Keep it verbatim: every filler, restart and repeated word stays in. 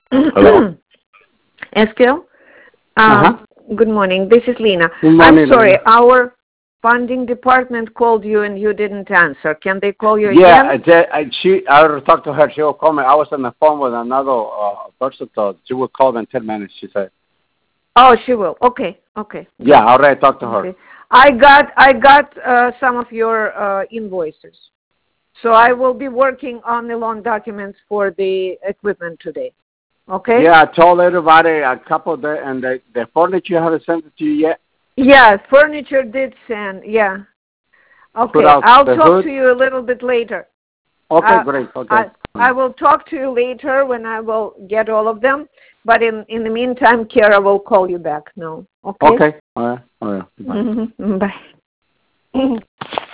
Hello. Eskil? Uh-huh. Um, good morning. This is Lena. Good morning, I'm sorry. Lena. Our funding department called you and you didn't answer. Can they call you Yeah, again? I, did- I, she, I already talked to her. She will call me. I was on the phone with another uh, person. So she will call me in ten minutes, she said. Oh, she will. Okay. Okay. Yeah, I already talked to her. Okay. I got I got uh, some of your uh, invoices. So I will be working on the loan documents for the equipment today. Okay? Yeah, I told everybody a couple of days, and the, the furniture you haven't sent it to you yet. Yeah, furniture did send. Yeah. Put Okay. out I'll the talk hood. to you a little bit later. Okay, Uh, great. Okay. I I will talk to you later when I will get all of them. But in in the meantime, Kara will call you back now. Okay. Okay. All right. All right. Bye. Bye.